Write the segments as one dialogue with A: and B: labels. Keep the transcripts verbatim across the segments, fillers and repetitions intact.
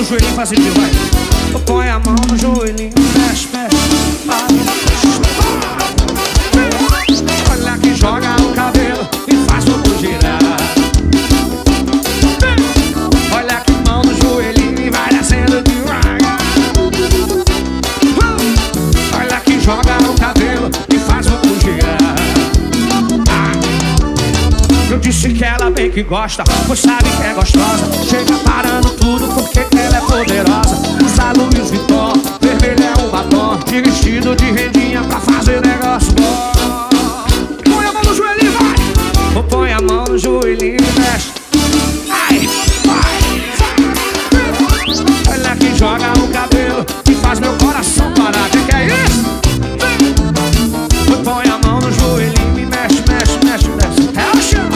A: joelhinho, faz assim, vai. Põe a mão no joelhinho, mexe, mexe. Olha que joga o cabelo e faz o bumbum girar. Olha que mão no joelhinho e vai descendo devagar. Olha que joga o cabelo e faz o bumbum girar. Eu disse que ela bem que gosta, pois sabe que é gostosa. Chega parando tudo porque ela é poderosa. Usa Louis Vuitton, vermelho é um batom, de vestido de rendinha pra fazer negócio bom. Põe a mão no joelhinho, vai! Põe a mão no joelhinho e mexe. Ai, vai, vai. Olha que joga o cabelo e faz meu coração parar. Que que é isso? Põe a mão no joelhinho e mexe, mexe, mexe, mexe. É o chão.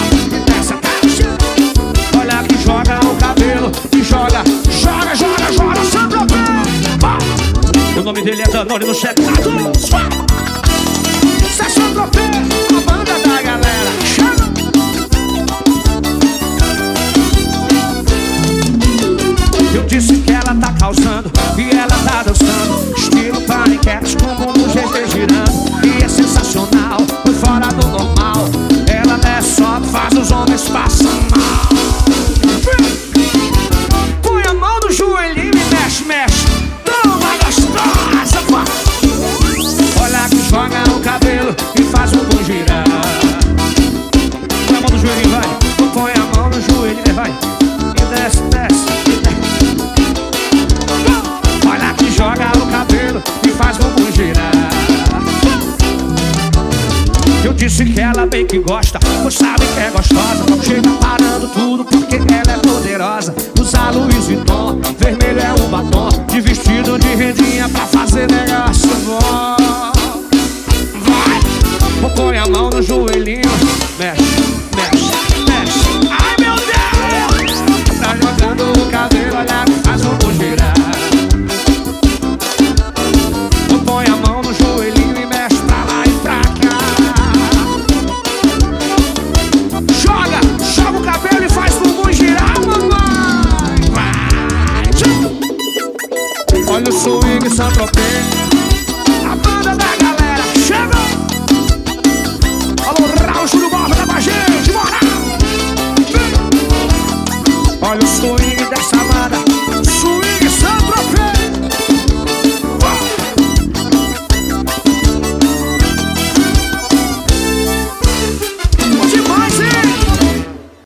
A: E joga, joga, joga, joga, Sandro P. O nome dele é Danone no checado. Isso é Sandro P, a banda da galera. Chama. Eu disse que ela tá causando e ela tá dançando. Estilo paniquetes com o mundo G G girando. E é sensacional, foi fora do normal. Ela desce só, faz os homens passam mal. Joelhinho e mexe, mexe. Toma gostosa, pá. Olha que joga o cabelo e faz o bumbum girar. Põe a mão no joelhinho, vai. Põe a mão no joelhinho, vai. E desce, desce, desce. Olha que joga o cabelo e faz o bumbum girar. Eu disse que ela bem que gosta, pois sabe que é gostosa. Chega parando tudo porque ela é poderosa. Usa Louis Vuitton, vermelho é um batom, de vestido de rendinha pra fazer negócio bom. Vai! Põe a mão no joelhinho, mexe, mexe, mexe. Ai meu Deus! Tá jogando o cabelo, olha que faz o bumbum girar. Põe a mão no joelhinho e mexe pra lá e pra cá. Joga, joga o cabelo e faz o bumbum girar, mamãe. Vai! Olha o swing Sandro P.